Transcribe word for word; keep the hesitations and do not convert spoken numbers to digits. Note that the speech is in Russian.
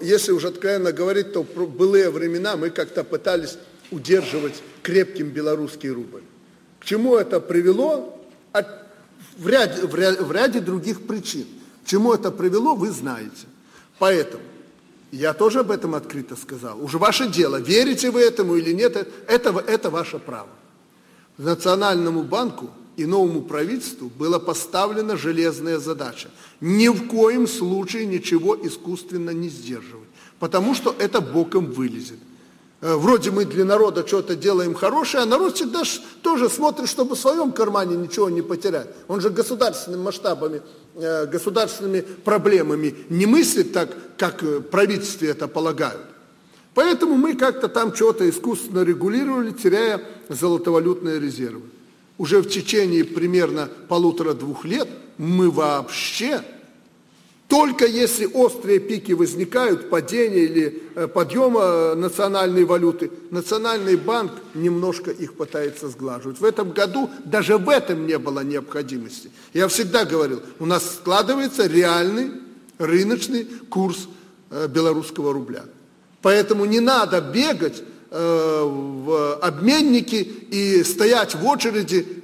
если уже откровенно говорить, то в былые времена мы как-то пытались удерживать крепким белорусский рубль. К чему это привело? От, в, ряде, в, ряде, в ряде других причин. К чему это привело, вы знаете. Поэтому я тоже об этом открыто сказал. Уже ваше дело, верите вы этому или нет, это, это ваше право. Национальному банку и новому правительству была поставлена железная задача. Ни в коем случае ничего искусственно не сдерживать, потому что это боком вылезет. Вроде мы для народа что-то делаем хорошее, а народ всегда тоже смотрит, чтобы в своем кармане ничего не потерять. Он же государственными масштабами, государственными проблемами не мыслит так, как правительстве это полагают. Поэтому мы как-то там что-то искусственно регулировали, теряя золотовалютные резервы. Уже в течение примерно полутора-двух лет мы вообще, только если острые пики возникают, падения или подъема национальной валюты, Национальный банк немножко их пытается сглаживать. В этом году даже в этом не было необходимости. Я всегда говорил, у нас складывается реальный рыночный курс белорусского рубля. Поэтому не надо бегать э, в обменники и стоять в очереди